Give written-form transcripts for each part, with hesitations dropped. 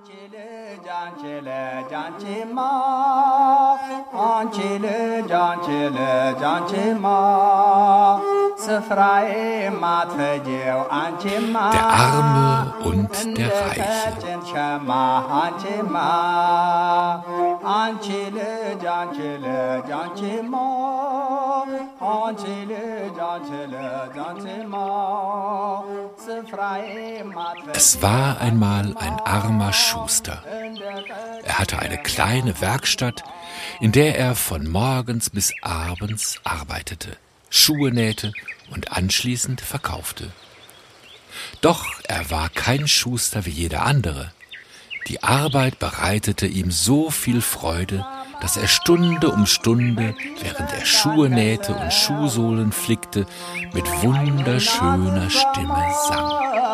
Der Arme und der Reiche. Es war einmal ein armer Schuster. Er hatte eine kleine Werkstatt, in der er von morgens bis abends arbeitete, Schuhe nähte und anschließend verkaufte. Doch er war kein Schuster wie jeder andere. Die Arbeit bereitete ihm so viel Freude, dass er Stunde um Stunde, während er Schuhe nähte und Schuhsohlen flickte, mit wunderschöner Stimme sang.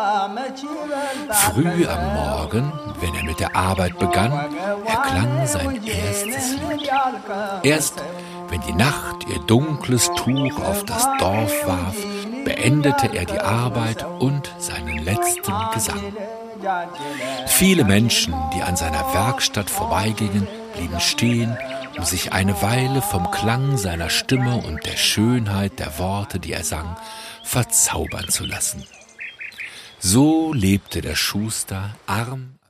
Früh am Morgen, wenn er mit der Arbeit begann, erklang sein erstes Lied. Erst wenn die Nacht ihr dunkles Tuch auf das Dorf warf, beendete er die Arbeit und seinen letzten Gesang. Viele Menschen, die an seiner Werkstatt vorbeigingen, blieben stehen, um sich eine Weile vom Klang seiner Stimme und der Schönheit der Worte, die er sang, verzaubern zu lassen. So lebte der Schuster arm